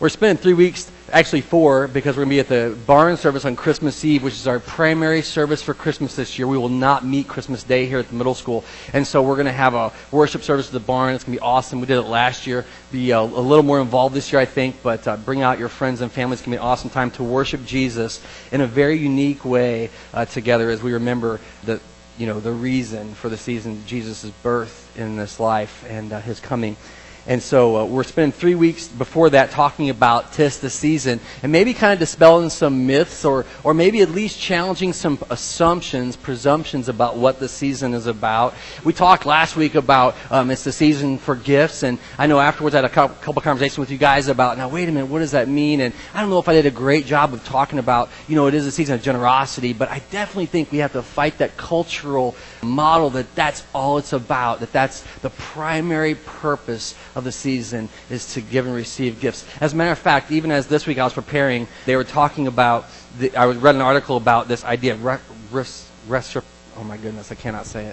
We're spending 3 weeks, actually 4, because we're going to be at the barn service on Christmas Eve, which is our primary service for Christmas this year. We will not meet Christmas Day here at the middle school. And so we're going to have a worship service at the barn. It's going to be awesome. We did it last year. Be a little more involved this year, I think, but bring out your friends and family. It's going to be an awesome time to worship Jesus in a very unique way together as we remember the reason for the season, Jesus' birth in this life and his coming. And so we're spending 3 weeks before that talking about 'Tis the Season, and maybe kind of dispelling some myths or maybe at least challenging some assumptions, presumptions about what the season is about. We talked last week about it's the season for gifts, and I know afterwards I had a couple conversations with you guys about, now wait a minute, what does that mean? And I don't know if I did a great job of talking about, it is a season of generosity, but I definitely think we have to fight that cultural model that that's all it's about, that's the primary purpose of the season is to give and receive gifts. As a matter of fact, even as this week I was preparing, they were talking about, I read an article about this idea of oh my goodness, I cannot say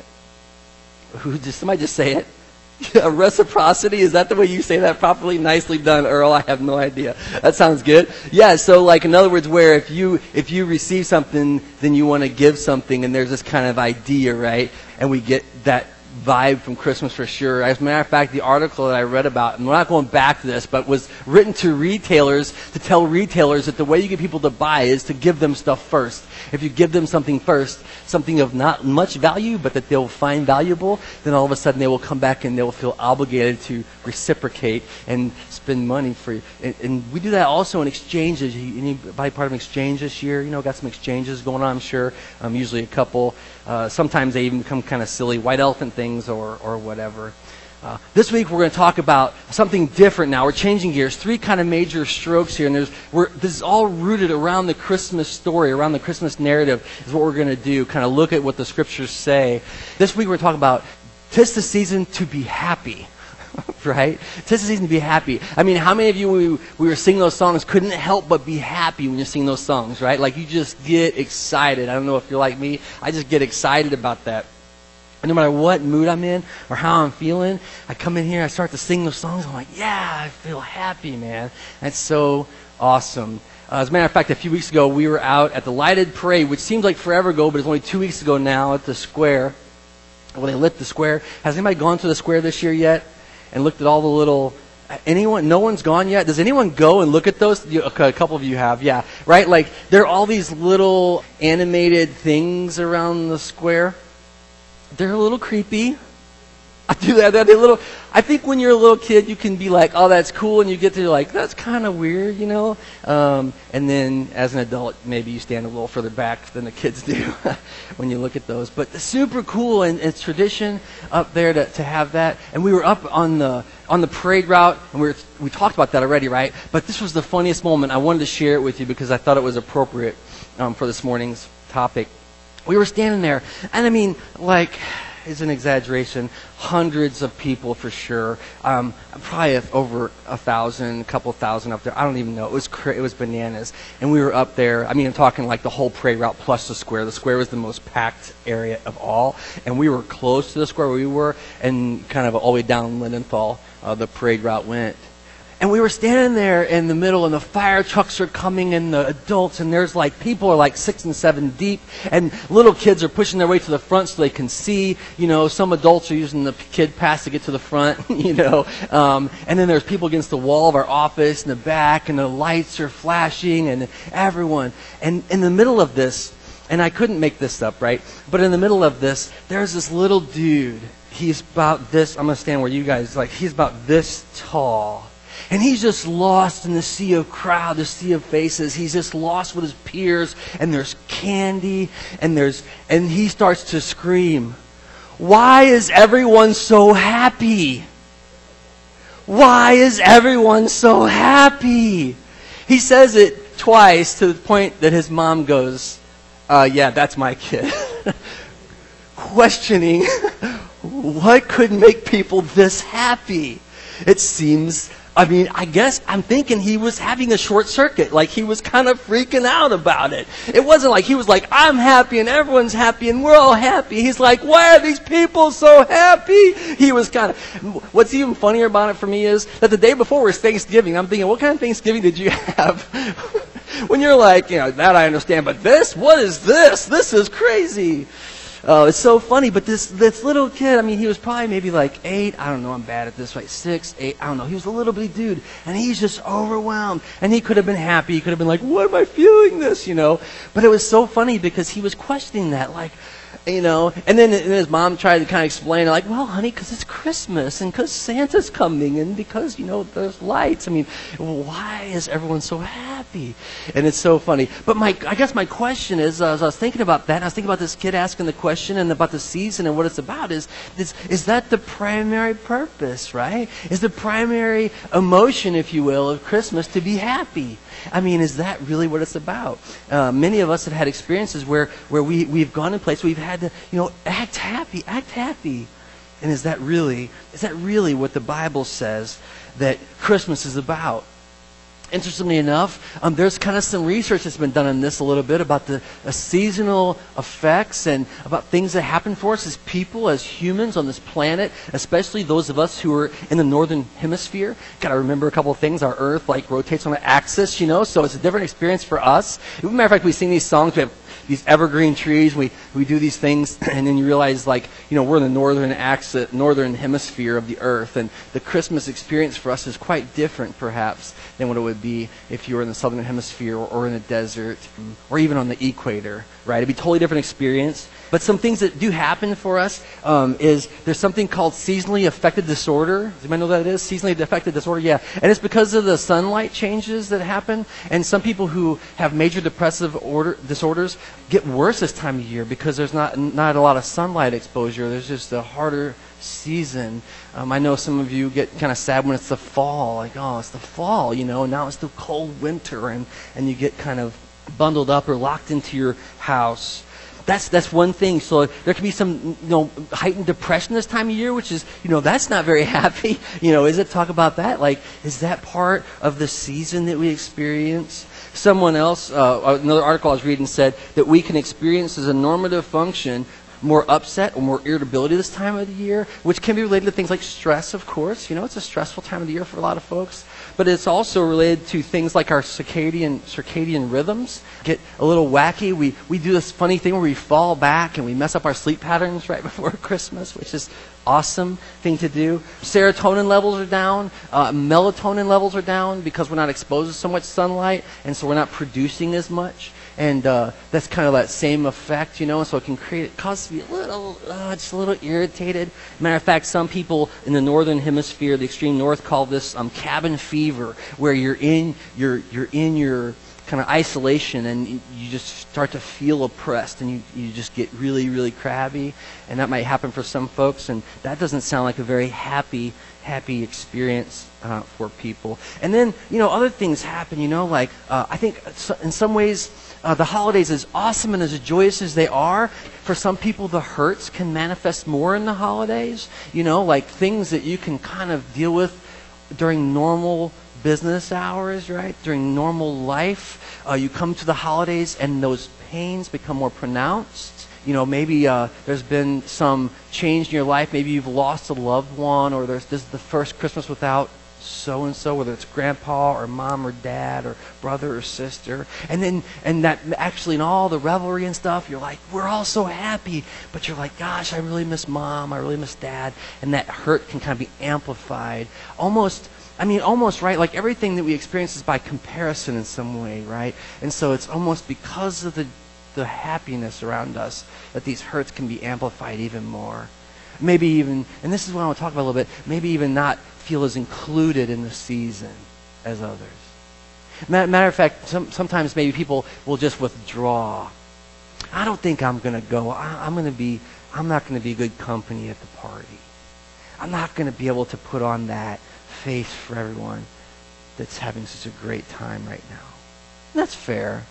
it. Somebody just say it? Reciprocity, is that the way you say that properly? Nicely done, Earl. I have no idea. That sounds good. Yeah, so like in other words, where if you receive something, then you want to give something, and there's this kind of idea, right? And we get that vibe from Christmas for sure. As a matter of fact, the article that I read about, and we're not going back to this, but was written to retailers to tell retailers that the way you get people to buy is to give them stuff first. If you give them something first, something of not much value, but that they'll find valuable, then all of a sudden they will come back and they will feel obligated to reciprocate and spend money for you. And we do that also in exchanges. Anybody part of an exchange this year? Got some exchanges going on, I'm sure. Usually a couple. Sometimes they even become kind of silly white elephant things or whatever. This week we're going to talk about something different now. We're changing gears. 3 kind of major strokes here, and this is all rooted around the Christmas story, around the Christmas narrative is what we're going to do, kind of look at what the scriptures say. This week we're talking about 'tis the season to be happy. Right? 'Tis the season to be happy. I mean, how many of you, we were singing those songs, couldn't help but be happy when you sing those songs, right? Like you just get excited. I don't know if you're like me. I just get excited about that. And no matter what mood I'm in or how I'm feeling, I come in here, I start to sing those songs. I'm like, yeah, I feel happy, man. That's so awesome. As a matter of fact, a few weeks ago, we were out at the lighted parade, which seems like forever ago, but it's only 2 weeks ago now at the square. Well, they lit the square. Has anybody gone to the square this year yet and looked at all the little... Anyone? No one's gone yet? Does anyone go and look at those? Okay, a couple of you have, yeah. Right? Like, there are all these little animated things around the square. They're a little creepy. I do that. I think when you're a little kid, you can be like, oh, that's cool. And you get to like, that's kind of weird, And then as an adult, maybe you stand a little further back than the kids do when you look at those. But it's super cool, and it's tradition up there to have that. And we were up on the parade route, and we talked about that already, right? But this was the funniest moment. I wanted to share it with you because I thought it was appropriate for this morning's topic. We were standing there, and I mean, like, it's an exaggeration, hundreds of people for sure, probably over 1,000, a couple thousand up there. I don't even know. It was bananas. And we were up there. I mean, I'm talking like the whole parade route plus the square. The square was the most packed area of all, and we were close to the square where we were, and kind of all the way down Lindenthal, the parade route went. And we were standing there in the middle, and the fire trucks are coming, and the adults, and there's like, people are like 6 and 7 deep, and little kids are pushing their way to the front so they can see, some adults are using the kid pass to get to the front, and then there's people against the wall of our office in the back, and the lights are flashing, and everyone. And in the middle of this, and I couldn't make this up, right? But in the middle of this, there's this little dude. He's about this, I'm going to stand where you guys, like, he's about this tall. And he's just lost in the sea of crowd, the sea of faces. He's just lost with his peers, and there's candy, and he starts to scream, "Why is everyone so happy? Why is everyone so happy?" He says it twice to the point that his mom goes, yeah, that's my kid. Questioning what could make people this happy. It seems I mean, I guess I'm thinking he was having a short circuit. Like, he was kind of freaking out about it. It wasn't like he was like, I'm happy and everyone's happy and we're all happy. He's like, why are these people so happy? He was kind of... What's even funnier about it for me is that the day before was Thanksgiving. I'm thinking, what kind of Thanksgiving did you have? When you're like, that I understand, but this? What is this? This is crazy. It's so funny, but this little kid, I mean, he was probably maybe like 8, I don't know, I'm bad at this, right? 6, 8, I don't know. He was a little bitty dude, and he's just overwhelmed. And he could have been happy. He could have been like, why am I feeling this, But it was so funny because he was questioning that, like, and then his mom tried to kind of explain, like, well, honey, because it's Christmas, and because Santa's coming, and because, there's lights. I mean, why is everyone so happy? And it's so funny. But I guess my question is, as I was thinking about that, and I was thinking about this kid asking the question and about the season and what it's about, is that the primary purpose, right? Is the primary emotion, if you will, of Christmas to be happy? I mean, is that really what it's about? Many of us have had experiences where we've gone in place, we've had to, act happy. And is that really what the Bible says that Christmas is about? Interestingly enough, there's kind of some research that's been done on this a little bit about the seasonal effects and about things that happen for us as people, as humans on this planet, especially those of us who are in the northern hemisphere. Got to remember a couple of things. Our Earth rotates on an axis, so it's a different experience for us. As a matter of fact, we sing these songs. We have these evergreen trees. We do these things, and then you realize, we're in the northern hemisphere of the Earth, and the Christmas experience for us is quite different, perhaps, than what it would be if you were in the southern hemisphere or in a desert or even on the equator, right? It'd be a totally different experience. But some things that do happen for us is there's something called seasonally affected disorder. Does anybody know what that is? Seasonally affected disorder, yeah. And it's because of the sunlight changes that happen. And some people who have major depressive disorders get worse this time of year because there's not a lot of sunlight exposure. There's just a harder season. I know some of you get kind of sad when it's the fall. Like, oh, it's the fall, and now it's the cold winter. And you get kind of bundled up or locked into your house. That's one thing. So there can be some, heightened depression this time of year, which is, that's not very happy. Is it? Talk about that. Like, is that part of the season that we experience? Someone else, another article I was reading said that we can experience as a normative function more upset or more irritability this time of the year, which can be related to things like stress, of course. It's a stressful time of the year for a lot of folks. But it's also related to things like our circadian rhythms get a little wacky. We do this funny thing where we fall back and we mess up our sleep patterns right before Christmas, which is awesome thing to do. Serotonin levels are down. Melatonin levels are down because we're not exposed to so much sunlight, and so we're not producing as much. And that's kind of that same effect, so it can cause us to be just a little irritated. Matter of fact, some people in the northern hemisphere, the extreme north, call this cabin fever, where you're in your kind of isolation and you just start to feel oppressed and you just get really, really crabby. And that might happen for some folks, and that doesn't sound like a very happy experience for people. And then, other things happen, I think in some ways, the holidays, as awesome and as joyous as they are, for some people the hurts can manifest more in the holidays. Like things that you can kind of deal with during normal business hours, right? During normal life. You come to the holidays and those pains become more pronounced. Maybe there's been some change in your life. Maybe you've lost a loved one, or this is the first Christmas without so-and-so, whether it's grandpa or mom or dad or brother or sister. And that actually in all the revelry and stuff, you're like, we're all so happy. But you're like, gosh, I really miss mom. I really miss dad. And that hurt can kind of be amplified. Almost, right? Like everything that we experience is by comparison in some way, right? And so it's almost because of the happiness around us that these hurts can be amplified even more. Maybe even, and this is what I want to talk about a little bit, maybe even not feel as included in the season as others. Matter of fact, sometimes maybe people will just withdraw. I don't think I'm going to go. I'm not going to be good company at the party. I'm not going to be able to put on that face for everyone that's having such a great time right now. And that's fair.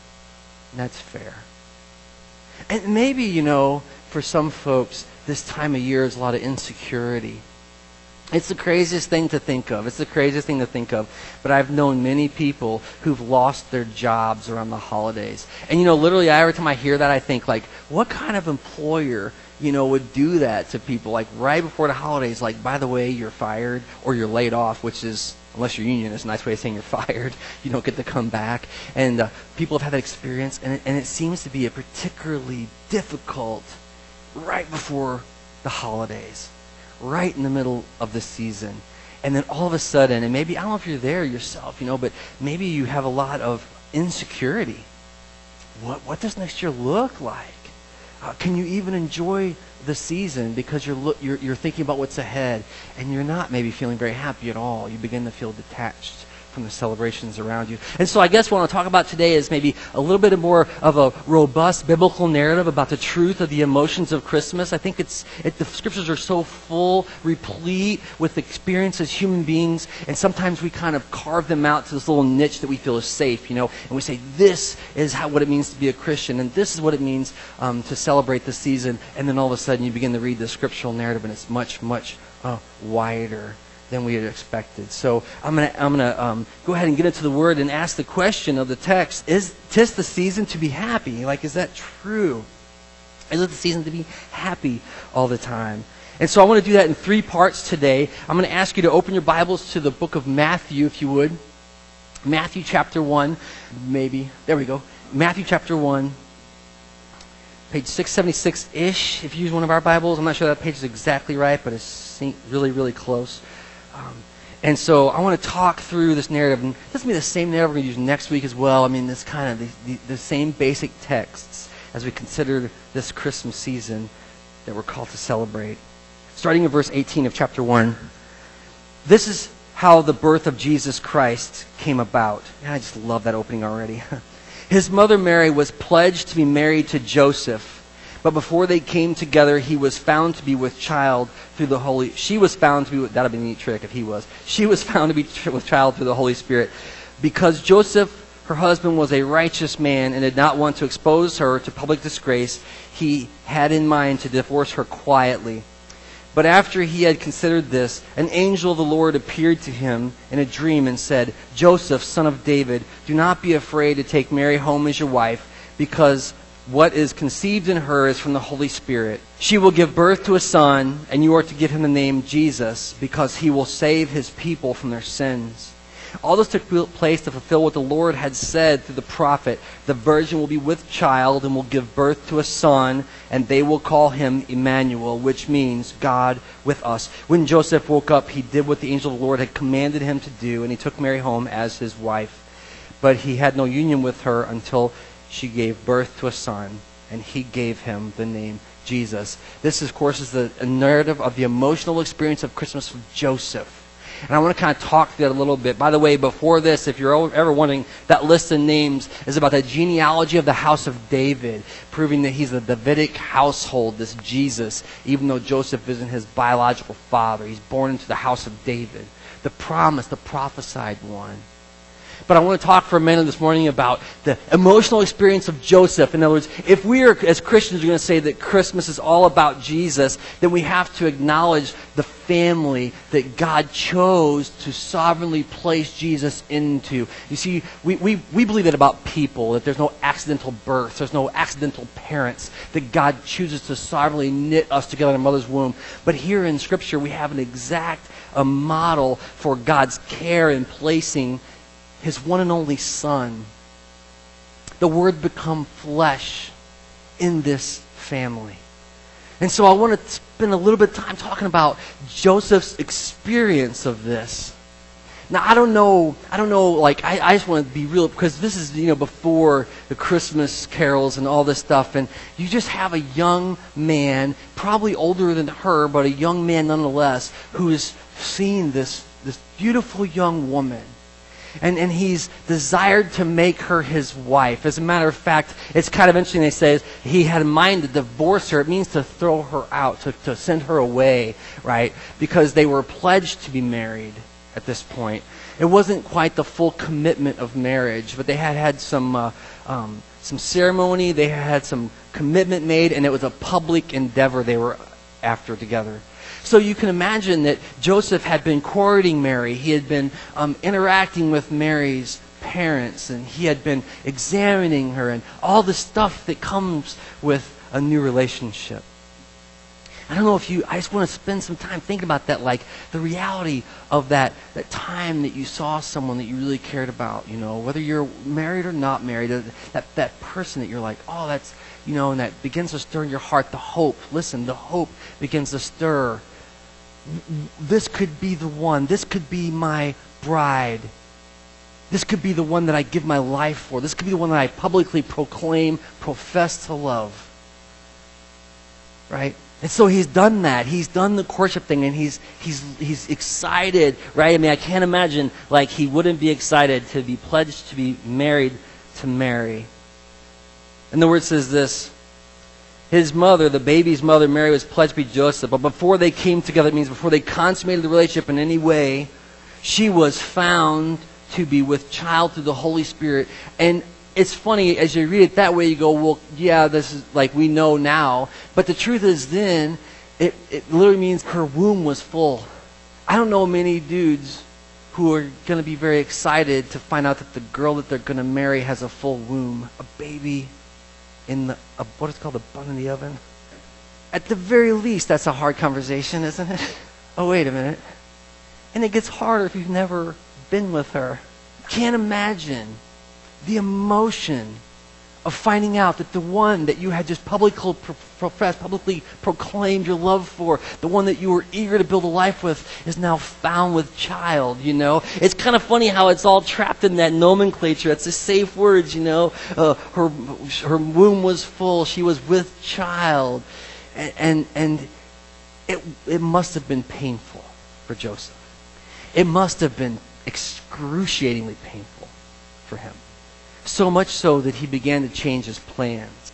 And maybe, for some folks, this time of year is a lot of insecurity. It's the craziest thing to think of. It's the craziest thing to think of. But I've known many people who've lost their jobs around the holidays. And, literally every time I hear that, I think, like, what kind of employer, would do that to people? Like, right before the holidays, like, by the way, you're fired or you're laid off, which is, unless you're union, it's a nice way of saying you're fired. You don't get to come back. And people have had that experience, and it seems to be a particularly difficult right before the holidays, right in the middle of the season. And then all of a sudden, and maybe, I don't know if you're there yourself, but maybe you have a lot of insecurity. What does next year look like? Can you even enjoy the season because you're thinking about what's ahead, and you're not maybe feeling very happy at all. You begin to feel detached from the celebrations around you. And so I guess what I want to talk about today is maybe a little bit more of a robust biblical narrative about the truth of the emotions of Christmas. I think the scriptures are so full, replete with experience as human beings, and sometimes we kind of carve them out to this little niche that we feel is safe, and we say this is what it means to be a Christian, and this is what it means to celebrate the season, and then all of a sudden you begin to read the scriptural narrative, and it's much, much wider than we had expected. So I'm gonna go ahead and get into the Word and ask the question of the text: Is 'tis the season to be happy? Like, is that true? Is it the season to be happy all the time? And so I want to do that in 3 parts today. I'm going to ask you to open your Bibles to the book of Matthew, if you would. Matthew chapter 1, maybe. There we go. Matthew chapter 1, page 676-ish, if you use one of our Bibles. I'm not sure that page is exactly right, but it's really, really close. And so I want to talk through this narrative. And this will be the same narrative we're going to use next week as well. I mean, this kind of the same basic texts as we consider this Christmas season that we're called to celebrate. Starting in verse 18 of chapter 1. This is how the birth of Jesus Christ came about. And I just love that opening already. His mother Mary was pledged to be married to Joseph. But before they came together, he was found to be with child through the Holy... She was found to be... That'd be a neat trick if he was. She was found to be with child through the Holy Spirit. Because Joseph, her husband, was a righteous man and did not want to expose her to public disgrace, he had in mind to divorce her quietly. But after he had considered this, an angel of the Lord appeared to him in a dream and said, Joseph, son of David, do not be afraid to take Mary home as your wife, because what is conceived in her is from the Holy Spirit. She will give birth to a son, and you are to give him the name Jesus, because he will save his people from their sins. All this took place to fulfill what the Lord had said through the prophet. The virgin will be with child and will give birth to a son, and they will call him Emmanuel, which means God with us. When Joseph woke up, he did what the angel of the Lord had commanded him to do, and he took Mary home as his wife. But he had no union with her until she gave birth to a son, and he gave him the name Jesus. This, of course, is the narrative of the emotional experience of Christmas with Joseph. And I want to kind of talk through that a little bit. By the way, before this, if you're ever wondering, that list of names is about the genealogy of the house of David, proving that he's the Davidic household, this Jesus, even though Joseph isn't his biological father. He's born into the house of David, the promised, the prophesied one. But I want to talk for a minute this morning about the emotional experience of Joseph. In other words, if we are, as Christians, are going to say that Christmas is all about Jesus, then we have to acknowledge the family that God chose to sovereignly place Jesus into. You see, we believe that about people, that there's no accidental births, there's no accidental parents, that God chooses to sovereignly knit us together in a mother's womb. But here in Scripture, we have an exact model for God's care in placing his one and only Son, the Word become flesh in this family. And so I want to spend a little bit of time talking about Joseph's experience of this. Now, I don't know, like, I just want to be real, because this is, before the Christmas carols and all this stuff, and you just have a young man, probably older than her, but a young man nonetheless, who is seeing this beautiful young woman. And he's desired to make her his wife. As a matter of fact, it's kind of interesting. They say he had in mind to divorce her. It means to throw her out, to send her away, right? Because they were pledged to be married at this point. It wasn't quite the full commitment of marriage, but they had some ceremony. They had some commitment made, and it was a public endeavor they were after together. So you can imagine that Joseph had been courting Mary. He had been interacting with Mary's parents, and he had been examining her and all the stuff that comes with a new relationship. I don't know if I just want to spend some time thinking about that, like the reality of that time that you saw someone that you really cared about, whether you're married or not married, that person that you're like, oh, that's, and that begins to stir in your heart the hope. Listen, the hope begins to stir. This could be the one. This could be my bride. This could be the one that I give my life for. This could be the one that I publicly profess to love. Right? And so he's done that. He's done the courtship thing, and he's excited, right? I mean, I can't imagine like he wouldn't be excited to be pledged to be married to Mary. And the word says this: his mother, the baby's mother, Mary, was pledged to be Joseph. But before they came together, it means before they consummated the relationship in any way, she was found to be with child through the Holy Spirit. And it's funny, as you read it that way, you go, well, yeah, this is like we know now. But the truth is then, it literally means her womb was full. I don't know many dudes who are going to be very excited to find out that the girl that they're going to marry has a full womb, a baby in what is called a bun in the oven. At the very least, that's a hard conversation, isn't it? Oh, wait a minute. And it gets harder if you've never been with her. Can't imagine the emotion of finding out that the one that you had just publicly proclaimed your love for, the one that you were eager to build a life with, is now found with child, It's kind of funny how it's all trapped in that nomenclature. It's the safe words, her womb was full, she was with child. And it must have been painful for Joseph. It must have been excruciatingly painful for him. So much so that he began to change his plans.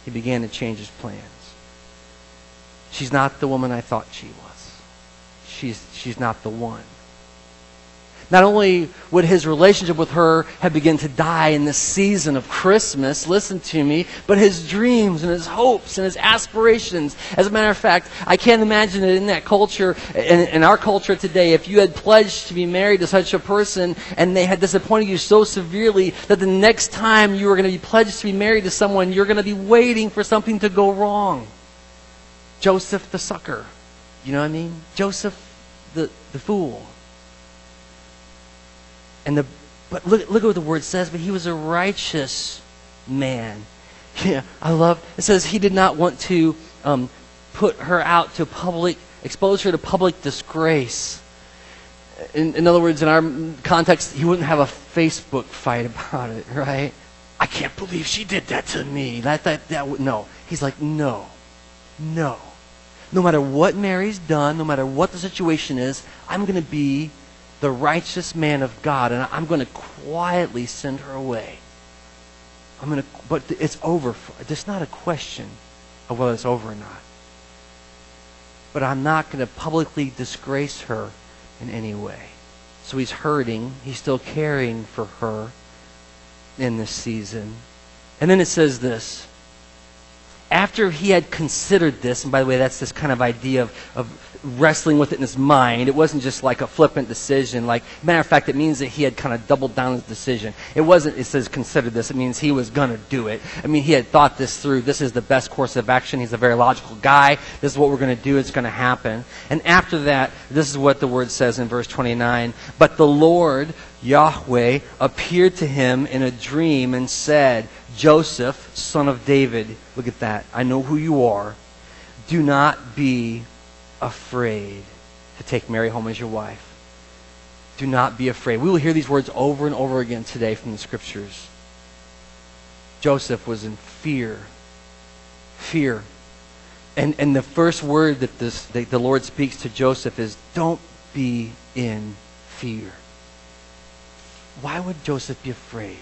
She's not the woman I thought she was. She's not the one. Not only would his relationship with her have begun to die in the season of Christmas, listen to me, but his dreams and his hopes and his aspirations. As a matter of fact, I can't imagine that in that culture, in our culture today, if you had pledged to be married to such a person and they had disappointed you so severely that the next time you were going to be pledged to be married to someone, you're going to be waiting for something to go wrong. Joseph the sucker. You know what I mean? Joseph the fool. But look at what the word says. But he was a righteous man. Yeah, it says he did not want to put her out to expose her to public disgrace. In other words, in our context, he wouldn't have a Facebook fight about it, right? I can't believe she did that to me. No. He's like, no. No matter what Mary's done, no matter what the situation is, I'm going to be the righteous man of God, and I'm going to quietly send her away. But it's over. It's not a question of whether it's over or not. But I'm not going to publicly disgrace her in any way. So he's hurting. He's still caring for her in this season. And then it says this: after he had considered this, and by the way, that's this kind of idea of wrestling with it in his mind. It wasn't just like a flippant decision. Matter of fact, it means that he had kind of doubled down his decision. It says consider this. It means he was going to do it. I mean, he had thought this through. This is the best course of action. He's a very logical guy. This is what we're going to do. It's going to happen. And after that, this is what the word says in verse 29. But the Lord, Yahweh, appeared to him in a dream and said, Joseph, son of David, look at that. I know who you are. Do not be afraid to take Mary home as your wife. Do not be afraid. We will hear these words over and over again today from the scriptures. Joseph was in fear. Fear. And the first word that the Lord speaks to Joseph is, don't be in fear. Why would Joseph be afraid?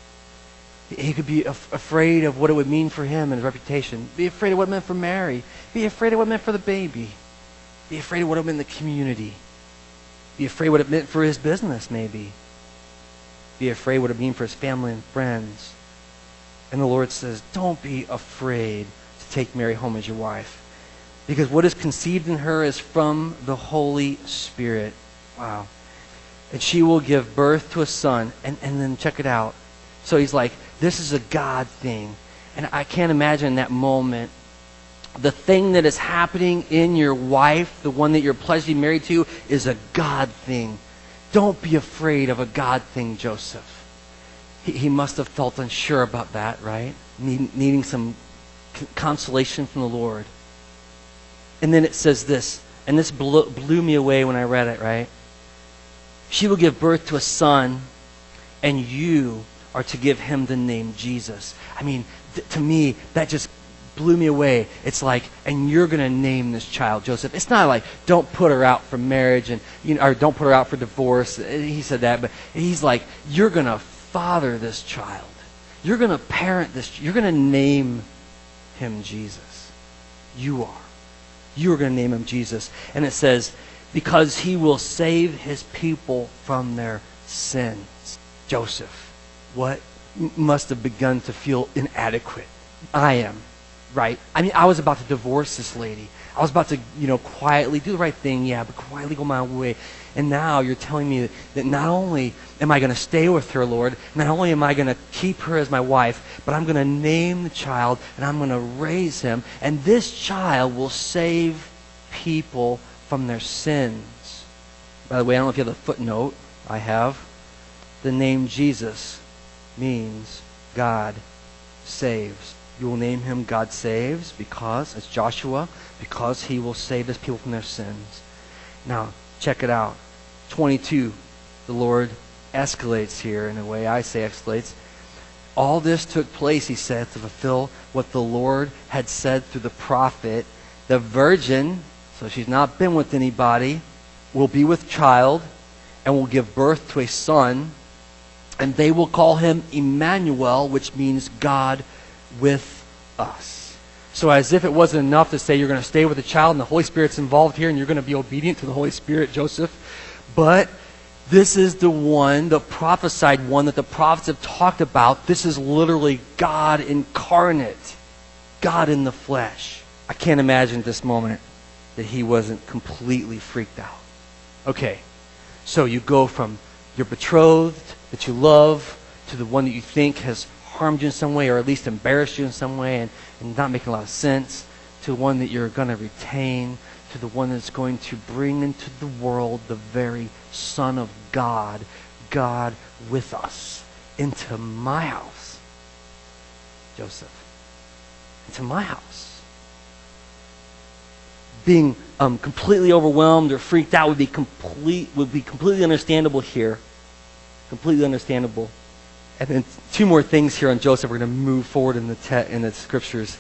He could be afraid of what it would mean for him and his reputation. Be afraid of what it meant for Mary. Be afraid of what it meant for the baby. Be afraid of what it meant in the community. Be afraid what it meant for his business, maybe. Be afraid what it meant for his family and friends. And the Lord says, don't be afraid to take Mary home as your wife. Because what is conceived in her is from the Holy Spirit. Wow. And she will give birth to a son. And then check it out. So he's like, this is a God thing. And I can't imagine that moment. The thing that is happening in your wife, the one that you're pledged to be married to, is a God thing. Don't be afraid of a God thing, Joseph. He must have felt unsure about that, right? Needing some consolation from the Lord. And then it says this, and this blew me away when I read it, right? She will give birth to a son, and you are to give him the name Jesus. I mean, to me, that just blew me away. It's like, and you're going to name this child Joseph. It's not like, don't put her out for marriage, and or don't put her out for divorce. He said that, but he's like, you're going to father this child. You're going to parent this. You're going to name him Jesus. You are. You are going to name him Jesus. And it says, because he will save his people from their sins. Joseph, what must have begun to feel inadequate? I am, right? I mean, I was about to divorce this lady. I was about to, quietly do the right thing, yeah, but quietly go my own way. And now you're telling me that not only am I going to stay with her, Lord, not only am I going to keep her as my wife, but I'm going to name the child and I'm going to raise him. And this child will save people from their sins. By the way, I don't know if you have the footnote. I have. The name Jesus means God saves. You will name him God saves because, it's Joshua, because he will save his people from their sins. Now, check it out. 22, the Lord escalates here in a way I say escalates. All this took place, he said, to fulfill what the Lord had said through the prophet. The virgin, so she's not been with anybody, will be with child and will give birth to a son, and they will call him Emmanuel, which means God with us. So as if it wasn't enough to say you're going to stay with the child and the Holy Spirit's involved here and you're going to be obedient to the Holy Spirit, Joseph. But this is the one, the prophesied one that the prophets have talked about. This is literally God incarnate. God in the flesh. I can't imagine at this moment that he wasn't completely freaked out. Okay, so you go from your betrothed that you love to the one that you think has harmed you in some way or at least embarrassed you in some way and not making a lot of sense, to one that you're going to retain, to the one that's going to bring into the world the very Son of God, God with us, into my house. Joseph, into my house. Being completely overwhelmed or freaked out would be completely understandable here. Completely understandable. And then two more things here on Joseph. We're going to move forward in the scriptures.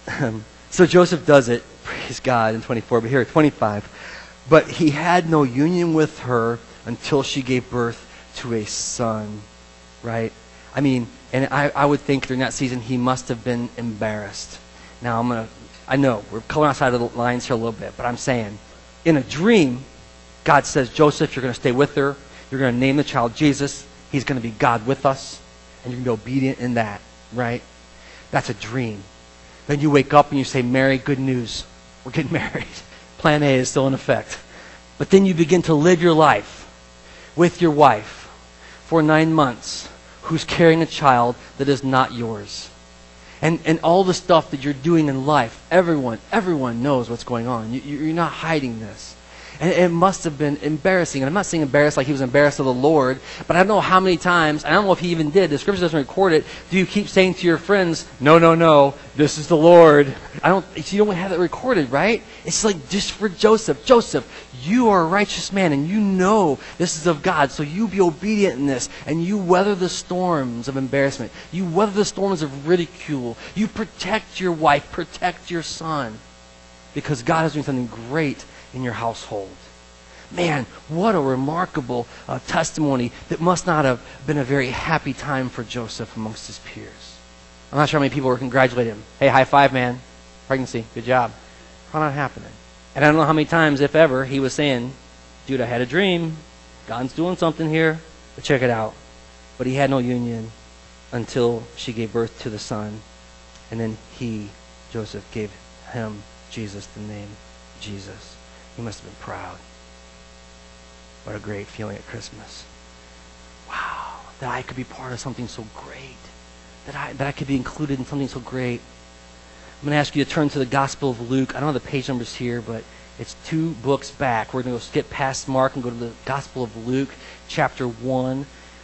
So Joseph does it, praise God, in 24. But here, 25. But he had no union with her until she gave birth to a son. Right? I mean, and I would think during that season he must have been embarrassed. Now I know, we're coloring outside of the lines here a little bit, but I'm saying, in a dream, God says, Joseph, you're going to stay with her. You're going to name the child Jesus. He's going to be God with us. And you're going to be obedient in that, right? That's a dream. Then you wake up and you say, Mary, good news. We're getting married. Plan A is still in effect. But then you begin to live your life with your wife for 9 months who's carrying a child that is not yours. And all the stuff that you're doing in life, everyone knows what's going on. You're not hiding this. And it must have been embarrassing. And I'm not saying embarrassed like he was embarrassed of the Lord, but I don't know how many times, I don't know if he even did, the scripture doesn't record it, do you keep saying to your friends, no, this is the Lord. You don't have it recorded, right? It's like just for Joseph. Joseph, you are a righteous man and you know this is of God, so you be obedient in this and you weather the storms of embarrassment. You weather the storms of ridicule. You protect your wife, protect your son, because God is doing something great in your household. Man, what a remarkable testimony that must not have been a very happy time for Joseph amongst his peers. I'm not sure how many people were congratulating him. Hey, high five, man. Pregnancy, good job. Probably not happening. And I don't know how many times, if ever, he was saying, dude, I had a dream. God's doing something here. But check it out. But he had no union until she gave birth to the son. And then he, Joseph, gave him Jesus, the name Jesus. He must have been proud. What a great feeling at Christmas. Wow, that I could be part of something so great. That I could be included in something so great. I'm going to ask you to turn to the Gospel of Luke. I don't have the page numbers here, but it's 2 books back. We're going to go skip past Mark and go to the Gospel of Luke, chapter 1.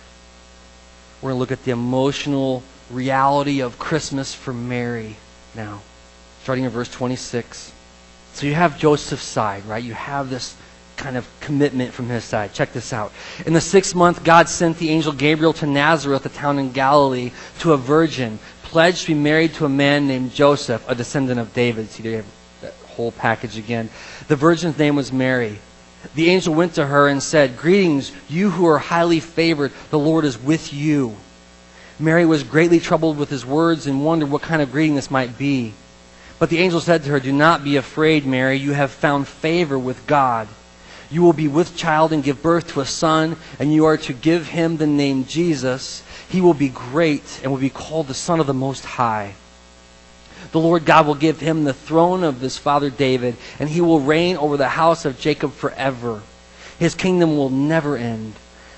We're going to look at the emotional reality of Christmas for Mary now, starting in verse 26. So you have Joseph's side, right? You have this kind of commitment from his side. Check this out. In the 6th month, God sent the angel Gabriel to Nazareth, a town in Galilee, to a virgin, pledged to be married to a man named Joseph, a descendant of David. See, they have that whole package again. The virgin's name was Mary. The angel went to her and said, "Greetings, you who are highly favored. The Lord is with you." Mary was greatly troubled with his words and wondered what kind of greeting this might be. But the angel said to her, "Do not be afraid, Mary. You have found favor with God. You will be with child and give birth to a son, and you are to give him the name Jesus. He will be great and will be called the Son of the Most High. The Lord God will give him the throne of his father David, and he will reign over the house of Jacob forever. His kingdom will never end."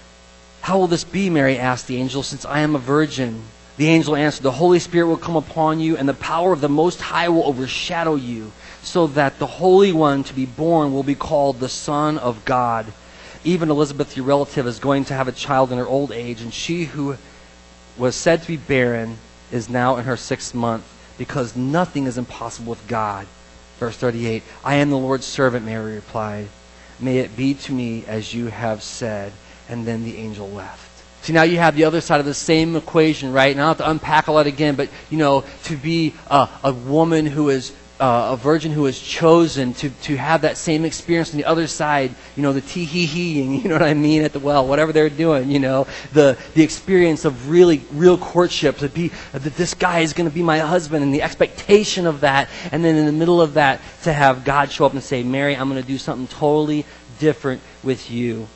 "How will this be?" Mary asked the angel, "since I am a virgin?" The angel answered, "The Holy Spirit will come upon you, and the power of the Most High will overshadow you, so that the Holy One to be born will be called the Son of God. Even Elizabeth, your relative, is going to have a child in her old age, and she who was said to be barren is now in her 6th month, because nothing is impossible with God." Verse 38, "I am the Lord's servant," Mary replied. "May it be to me as you have said." And then the angel left. See, now you have the other side of the same equation, right? And I don't have to unpack all that again, but, to be a woman who is a virgin who is chosen to have that same experience on the other side, the tee-hee-heeing, you know what I mean, at the well, whatever they're doing, the experience of real courtship, that this guy is going to be my husband, and the expectation of that, and then in the middle of that, to have God show up and say, "Mary, I'm going to do something totally different with you."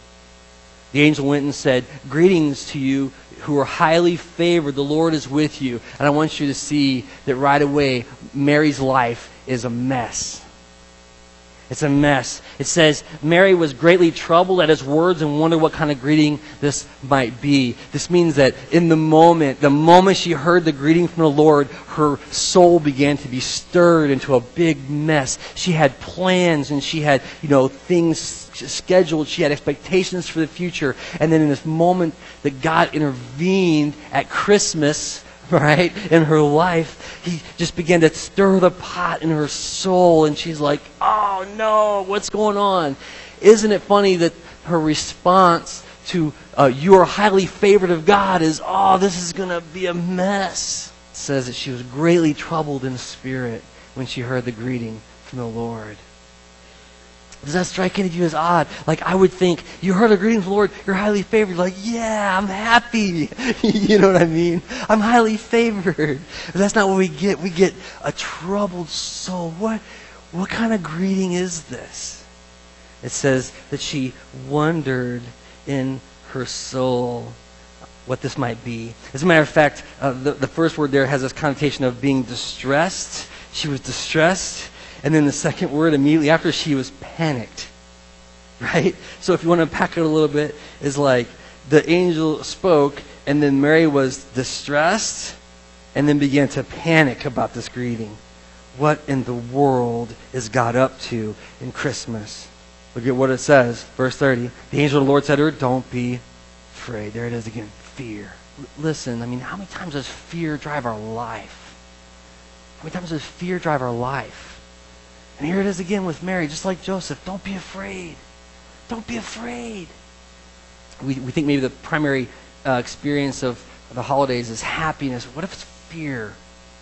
The angel went and said, "Greetings to you who are highly favored. The Lord is with you." And I want you to see that right away, Mary's life is a mess. It's a mess. It says, Mary was greatly troubled at his words and wondered what kind of greeting this might be. This means that in the moment she heard the greeting from the Lord, her soul began to be stirred into a big mess. She had plans and she had, things scheduled. She had expectations for the future. And then in this moment that God intervened at Christmas, right, in her life, he just began to stir the pot in her soul, and she's like, "Oh no, what's going on?" Isn't it funny that her response to "you are highly favored of God" is, "Oh, this is going to be a mess." It says that she was greatly troubled in spirit when she heard the greeting from the Lord. Does that strike any of you as odd? Like, I would think, you heard a greeting from the Lord, you're highly favored. Like, yeah, I'm happy. You know what I mean? I'm highly favored. But that's not what we get. We get a troubled soul. What kind of greeting is this? It says that she wondered in her soul what this might be. As a matter of fact, the first word there has this connotation of being distressed. She was distressed. And then the second word immediately after, she was panicked, right? So if you want to unpack it a little bit, is like the angel spoke, and then Mary was distressed, and then began to panic about this greeting. What in the world is God up to in Christmas? Look at what it says, verse 30. The angel of the Lord said to her, "Don't be afraid." There it is again, fear. Listen, how many times does fear drive our life? How many times does fear drive our life? And here it is again with Mary, just like Joseph. Don't be afraid. Don't be afraid. We think maybe the primary experience of the holidays is happiness. What if it's fear?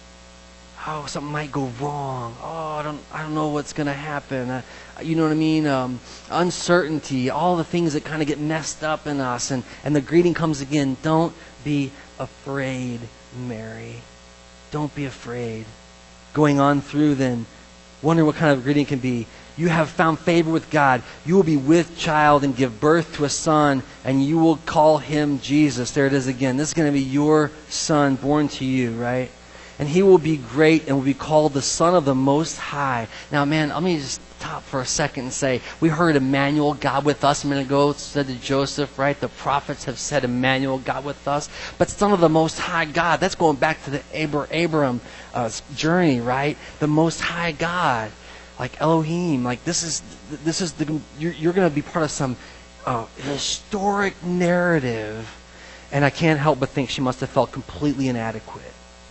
Oh, something might go wrong. Oh, I don't know what's going to happen. You know what I mean? Uncertainty, all the things that kind of get messed up in us. And the greeting comes again. Don't be afraid, Mary. Don't be afraid. Going on through then, wondering what kind of greeting can be. You have found favor with God. You will be with child and give birth to a son, and you will call him Jesus. There it is again. This is going to be your son born to you, right? and he will be great and will be called the Son of the Most High. Now, man, let me just stop for a second and say, we heard Emmanuel, God with us, a minute ago. It said to Joseph, right? The prophets have said Emmanuel, God with us. But Son of the Most High God, that's going back to the Abraham journey, right? The Most High God, like Elohim. Like this is you're going to be part of some historic narrative. And I can't help but think she must have felt completely inadequate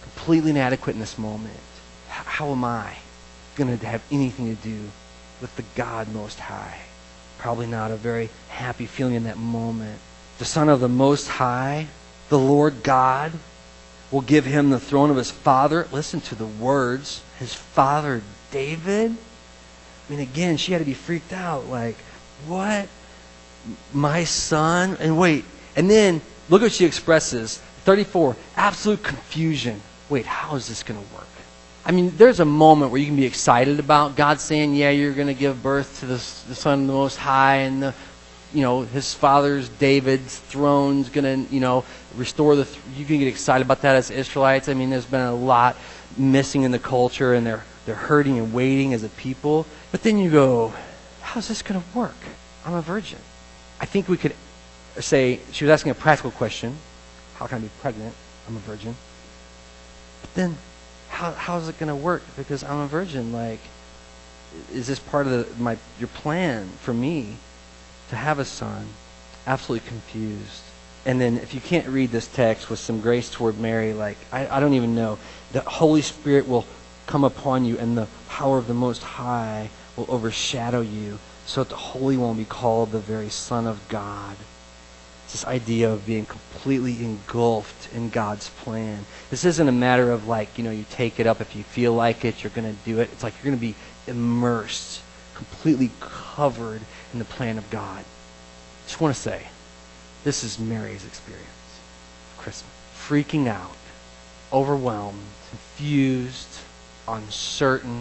in this moment. How am I going to have anything to do with the God Most High? Probably not a very happy feeling in that moment. The Son of the Most High, the Lord God, will give him the throne of his father. Listen to the words. His father David. I mean, again, she had to be freaked out. Like, what? My son? And wait. And then, look what she expresses. 34, absolute confusion. Wait, how is this going to work? I mean, there's a moment where you can be excited about God saying, yeah, you're going to give birth to the Son of the Most High, and his father's David's throne's going to, restore you can get excited about that as Israelites. I mean, there's been a lot missing in the culture, and they're hurting and waiting as a people. But then you go, how's this going to work? I'm a virgin. I think we could say, she was asking a practical question. How can I be pregnant? I'm a virgin. But then, how is it going to work? Because I'm a virgin. Like, is this part of your plan for me to have a son? Absolutely confused. And then, if you can't read this text with some grace toward Mary, like, I don't even know. The Holy Spirit will come upon you, and the power of the Most High will overshadow you, so that the Holy One will be called the very Son of God. It's this idea of being completely engulfed in God's plan. This isn't a matter of you take it up if you feel like it, you're going to do it. It's like you're going to be immersed, completely covered in the plan of God. I just want to say, this is Mary's experience of Christmas. Freaking out, overwhelmed, confused, uncertain,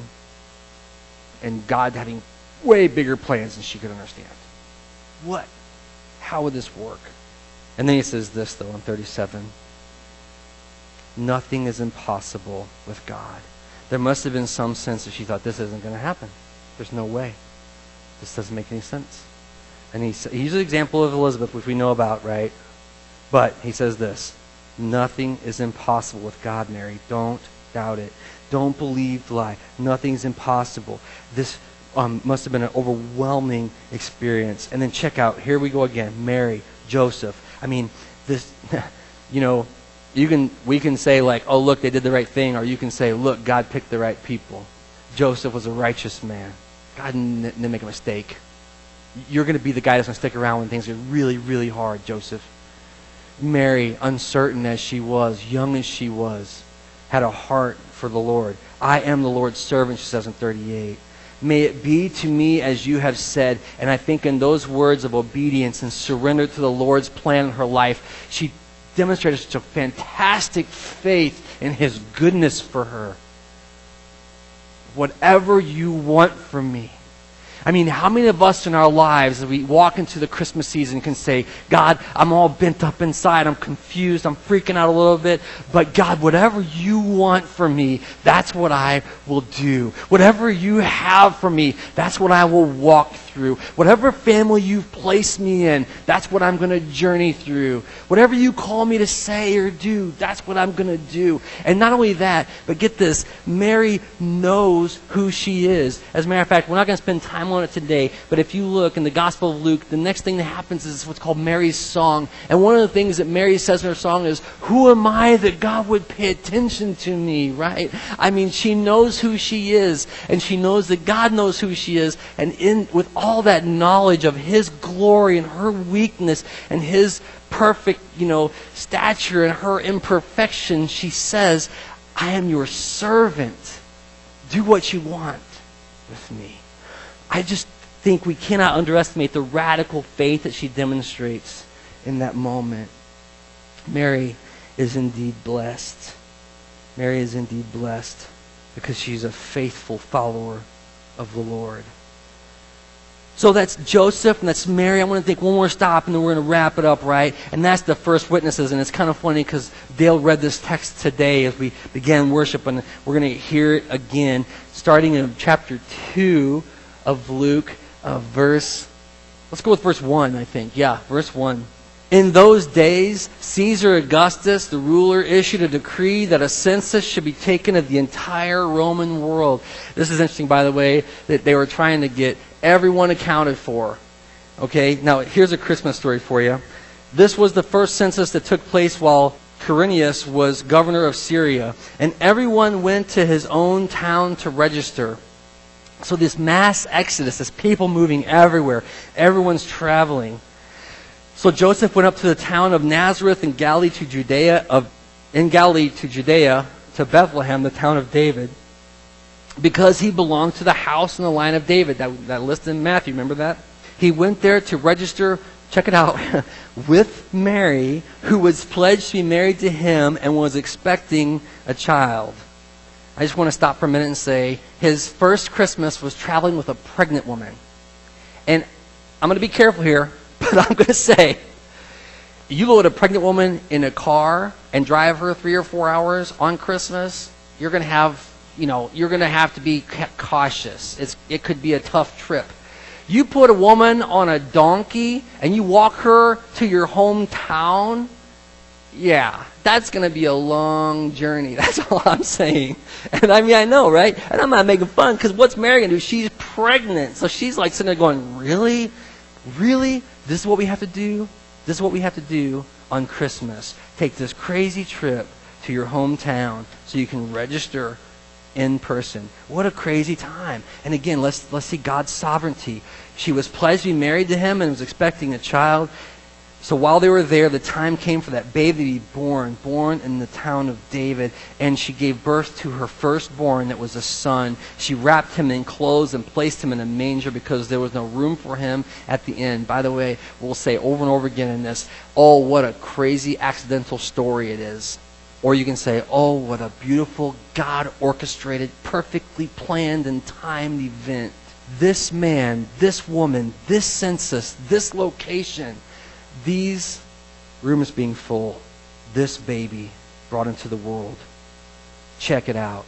and God having way bigger plans than she could understand. What? How would this work? And then he says this, though, in 37. Nothing is impossible with God. There must have been some sense that she thought, this isn't going to happen. There's no way. This doesn't make any sense. And he uses the example of Elizabeth, which we know about, right? But he says this. Nothing is impossible with God, Mary. Don't doubt it. Don't believe the lie. Nothing's impossible. This must have been an overwhelming experience. And then check out, here we go again, Mary, Joseph. I mean, this, we can say oh, look, they did the right thing, or you can say, look, God picked the right people. Joseph was a righteous man. God didn't make a mistake. You're going to be the guy that's going to stick around when things get really, really hard, Joseph. Mary, uncertain as she was, young as she was, had a heart for the Lord. I am the Lord's servant, she says in 38. May it be to me as you have said. And I think in those words of obedience and surrender to the Lord's plan in her life, she demonstrated such a fantastic faith in his goodness for her. Whatever you want from me. I mean, how many of us in our lives, as we walk into the Christmas season, can say, God, I'm all bent up inside. I'm confused. I'm freaking out a little bit. But God, whatever you want from me, that's what I will do. Whatever you have for me, that's what I will walk through. Whatever family you've placed me in, that's what I'm going to journey through. Whatever you call me to say or do, that's what I'm going to do. And not only that, but get this, Mary knows who she is. As a matter of fact, we're not going to spend time on it today, but if you look in the Gospel of Luke, the next thing that happens is what's called Mary's song. And one of the things that Mary says in her song is, who am I that God would pay attention to me, right? I mean, she knows who she is, and she knows that God knows who she is, and with all that knowledge of his glory and her weakness and his perfect, stature and her imperfection, she says, I am your servant. Do what you want with me. I just think we cannot underestimate the radical faith that she demonstrates in that moment. Mary is indeed blessed. Mary is indeed blessed because she's a faithful follower of the Lord. So that's Joseph and that's Mary. I'm going to take one more stop and then we're going to wrap it up, right? And that's the first witnesses. And it's kind of funny because Dale read this text today as we began worship, and we're going to hear it again, starting in chapter 2 of Luke, let's go with verse 1, I think. Yeah, verse 1. In those days, Caesar Augustus, the ruler, issued a decree that a census should be taken of the entire Roman world. This is interesting, by the way, that they were trying to get everyone accounted for. Okay, now here's a Christmas story for you. This was the first census that took place while Quirinius was governor of Syria, and everyone went to his own town to register. So this mass exodus, this people moving everywhere, everyone's traveling. So Joseph went up to the town of Nazareth in Galilee to Judea, to Bethlehem, the town of David, because he belonged to the house and the line of David. That list in Matthew, remember that? He went there to register, check it out, with Mary, who was pledged to be married to him and was expecting a child. I just want to stop for a minute and say, his first Christmas was traveling with a pregnant woman. And I'm going to be careful here, but I'm going to say, you load a pregnant woman in a car and drive her 3 or 4 hours on Christmas, you're going to have to be cautious. It could be a tough trip. You put a woman on a donkey and you walk her to your hometown, yeah, that's going to be a long journey. That's all I'm saying. And I mean, I know, right? And I'm not making fun, because what's Mary going to do? She's pregnant. So she's like sitting there going, really? Really? This is what we have to do? This is what we have to do on Christmas. Take this crazy trip to your hometown so you can register in person. What a crazy time. And again, let's see God's sovereignty. She was pledged to be married to him and was expecting a child. So while they were there, the time came for that baby to be born in the town of David. And she gave birth to her firstborn, that was a son. She wrapped him in clothes and placed him in a manger because there was no room for him at the inn. By the way, we'll say over and over again in this, oh, what a crazy accidental story it is. Or you can say, oh, what a beautiful, God-orchestrated, perfectly planned and timed event. This man, this woman, this census, this location, these rooms being full, this baby brought into the world. Check it out.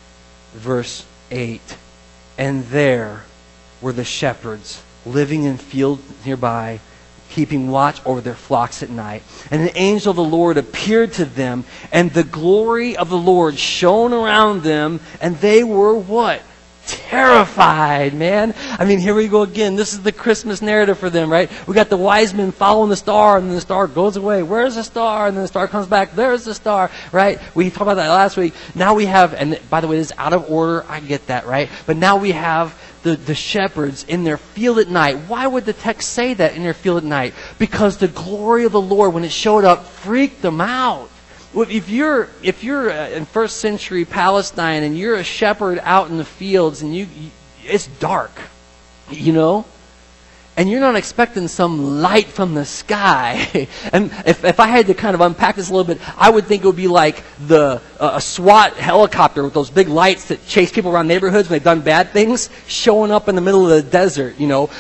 Verse 8. And there were the shepherds living in fields nearby, keeping watch over their flocks at night. And an angel of the Lord appeared to them, and the glory of the Lord shone around them, and they were what? Terrified, man. I mean, here we go again. This is the Christmas narrative for them, right? We got the wise men following the star, and then the star goes away. Where's the star? And then the star comes back. There's the star, right? We talked about that last week. Now we have, and by the way, this is out of order. I get that, right? But now we have the shepherds in their field at night. Why would the text say that, in their field at night? Because the glory of the Lord, when it showed up, freaked them out. Well, if you're in first century Palestine and you're a shepherd out in the fields and it's dark, you know, and you're not expecting some light from the sky. And if I had to kind of unpack this a little bit, I would think it would be like a SWAT helicopter with those big lights that chase people around neighborhoods when they've done bad things, showing up in the middle of the desert, you know.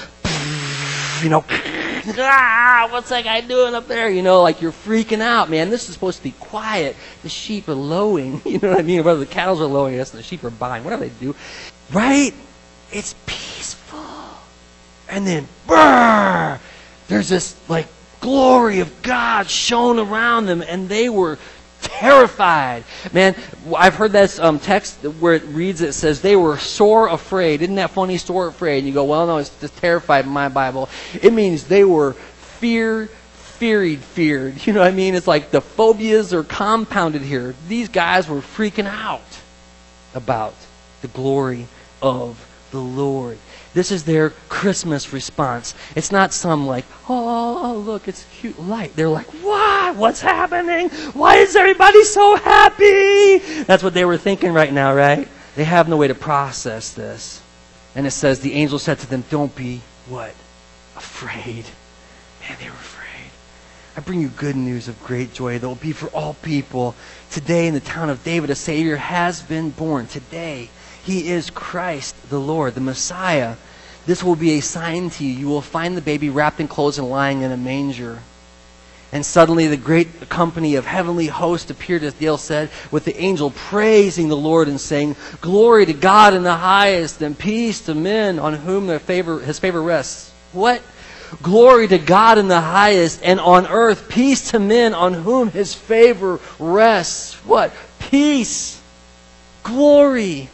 What's that guy doing up there? You know, like you're freaking out, man. This is supposed to be quiet. The sheep are lowing. You know what I mean? Whether the cattle are lowing, I guess, and the sheep are buying. Whatever they do. Right? It's peaceful. And then, brrr, there's this, like, glory of God shone around them, and they were terrified. Man, I've heard this text where it says they were sore afraid. Isn't that funny, sore afraid? And you go, well, no, it's just terrified in my Bible. It means they were feared. You know what I mean? It's like the phobias are compounded here. These guys were freaking out about the glory of the Lord. This is their Christmas response. It's not some like, oh, look, it's a cute light. They're like, what? What's happening? Why is everybody so happy? That's what they were thinking right now, right? They have no way to process this. And it says, the angel said to them, don't be, what? Afraid. Man, they were afraid. I bring you good news of great joy that will be for all people. Today in the town of David, a Savior has been born. Today. He is Christ the Lord, the Messiah. This will be a sign to you. You will find the baby wrapped in clothes and lying in a manger. And suddenly the great company of heavenly hosts appeared, as Dale said, with the angel praising the Lord and saying, "Glory to God in the highest, and peace to men on whom his favor rests." What? Glory to God in the highest, and on earth peace to men on whom his favor rests. What? Peace. Glory.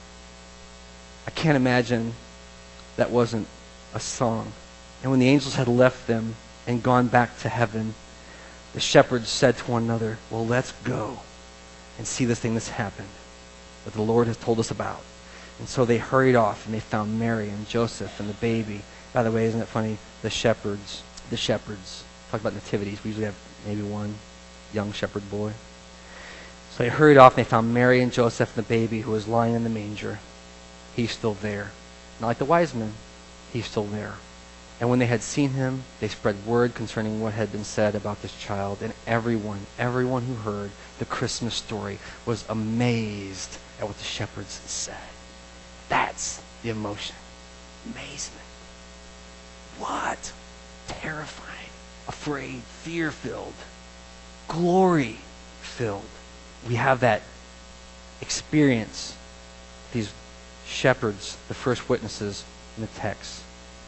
I can't imagine that wasn't a song. And when the angels had left them and gone back to heaven, the shepherds said to one another, "Well, let's go and see this thing that's happened, that the Lord has told us about." And so they hurried off, and they found Mary and Joseph and the baby. By the way, isn't it funny? The shepherds. Talk about nativities. We usually have maybe one young shepherd boy. So they hurried off, and they found Mary and Joseph and the baby who was lying in the manger. He's still there. Not like the wise men. He's still there. And when they had seen him, they spread word concerning what had been said about this child. And everyone who heard the Christmas story was amazed at what the shepherds said. That's the emotion. Amazement. What? Terrified, afraid, fear-filled, glory-filled. We have that experience, these shepherds, the first witnesses in the text.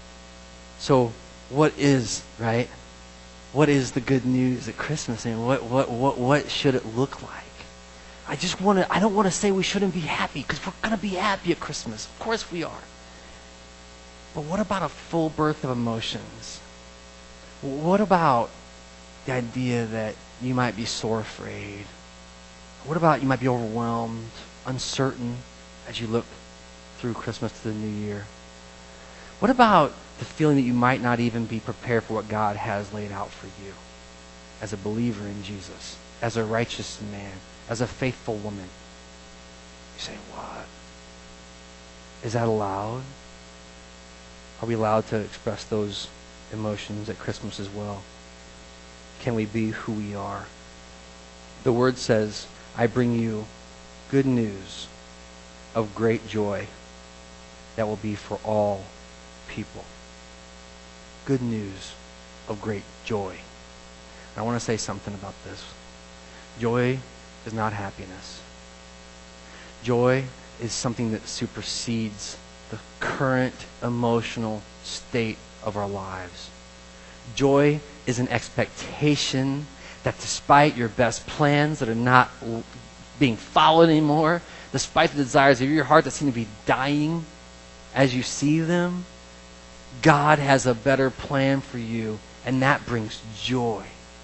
So what is, right? What is the good news at Christmas? And what should it look like? I don't want to say we shouldn't be happy, because we're going to be happy at Christmas. Of course we are. But what about a full birth of emotions? What about the idea that you might be sore afraid? What about you might be overwhelmed, uncertain as you look through Christmas to the new year? What about the feeling that you might not even be prepared for what God has laid out for you as a believer in Jesus, as a righteous man, as a faithful woman? You say, what? Is that allowed? Are we allowed to express those emotions at Christmas as well? Can we be who we are? The Word says, "I bring you good news of great joy that will be for all people." Good news of great joy. And I want to say something about this. Joy is not happiness. Joy is something that supersedes the current emotional state of our lives. Joy is an expectation that despite your best plans that are not being followed anymore, despite the desires of your heart that seem to be dying as you see them, God has a better plan for you, and that brings joy.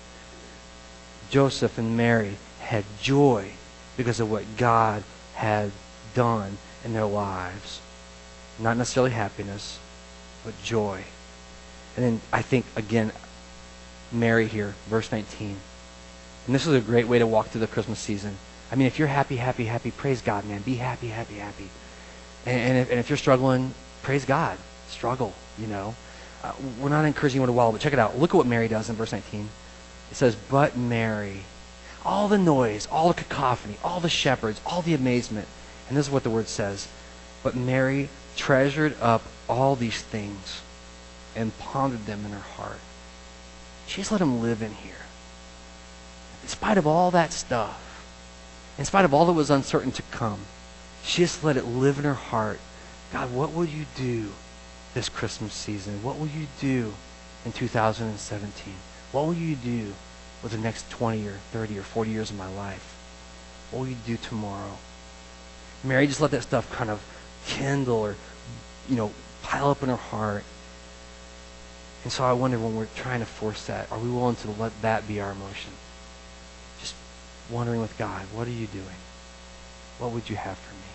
Joseph and Mary had joy because of what God had done in their lives. Not necessarily happiness, but joy. And then I think, again, Mary here, verse 19. And this is a great way to walk through the Christmas season. I mean, if you're happy, happy, happy, praise God, man. Be happy, happy, happy. And if you're struggling, praise God. Struggle, you know. We're not encouraging you to wallow, but check it out. Look at what Mary does in verse 19. It says, "But Mary," all the noise, all the cacophony, all the shepherds, all the amazement. And this is what the Word says. "But Mary treasured up all these things and pondered them in her heart." She just let them live in here. In spite of all that stuff, in spite of all that was uncertain to come, she just let it live in her heart. God, what will you do this Christmas season? What will you do in 2017? What will you do with the next 20 or 30 or 40 years of my life? What will you do tomorrow? Mary just let that stuff kind of kindle or, pile up in her heart. And so I wonder, when we're trying to force that, are we willing to let that be our emotion? Just wondering with God, what are you doing? What would you have for me?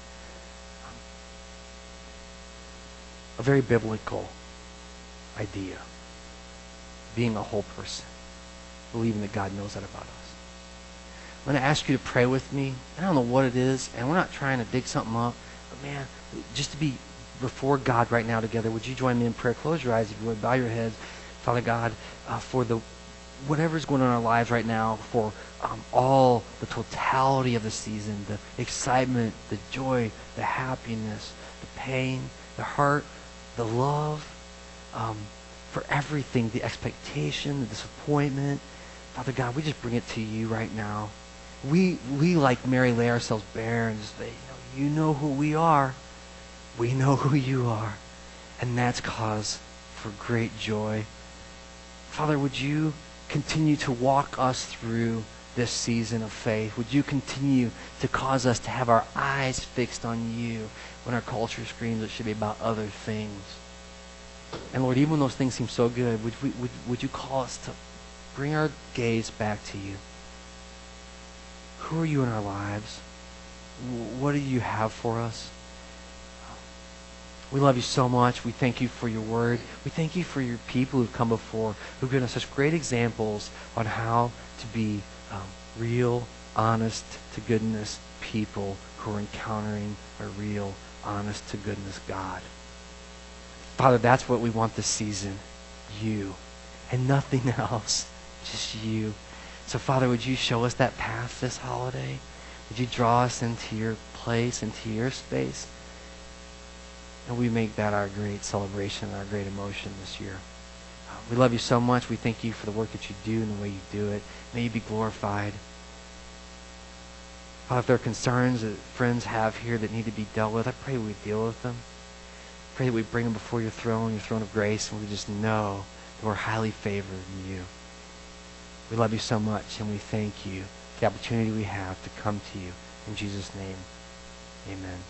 A very biblical idea. Being a whole person. Believing that God knows that about us. I'm going to ask you to pray with me. I don't know what it is, and we're not trying to dig something up, but man, just to be before God right now together, would you join me in prayer? Close your eyes if you would. Bow your heads. Father God, for whatever's going on in our lives right now, for all the totality of the season, the excitement, the joy, the happiness, the pain, the hurt, the love, for everything, the expectation, the disappointment. Father God, we just bring it to you right now. We like Mary, lay ourselves bare and just say, you know who we are. We know who you are. And that's cause for great joy. Father, would you continue to walk us through this season of faith? Would you continue to cause us to have our eyes fixed on you when our culture screams it should be about other things? And Lord, even when those things seem so good, would you call us to bring our gaze back to you? Who are you in our lives? What do you have for us? We love you so much. We thank you for your word. We thank you for your people who've come before, who've given us such great examples on how to be real, honest to goodness people who are encountering a real, honest to goodness God. Father, that's what we want this season. You. And nothing else. Just you. So Father, would you show us that path this holiday? Would you draw us into your place, into your space? And we make that our great celebration, our great emotion this year. We love you so much. We thank you for the work that you do and the way you do it. May you be glorified. Father, if there are concerns that friends have here that need to be dealt with, I pray we deal with them. Pray that we bring them before your throne of grace, and we just know that we're highly favored in you. We love you so much, and we thank you for the opportunity we have to come to you. In Jesus' name, amen.